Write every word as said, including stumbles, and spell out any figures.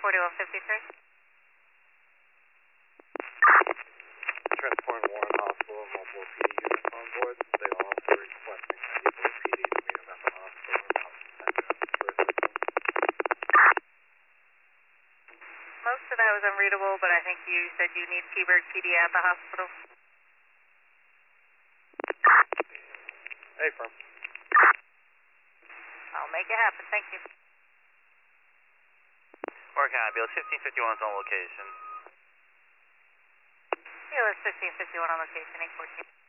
forty-one fifty-three. Transport Warren Hospital, multiple P D units on board. They are also requesting that you P D to meet them at the hospital about ten minutes for assistance. Most of that was unreadable, but I think you said you need Seaburg P D at the hospital. Hey, firm. I'll make it happen, thank you. Oregon Ambulance fifteen fifty-one is on location. Yeah, it's fifteen fifty-one on location, eight fourteen.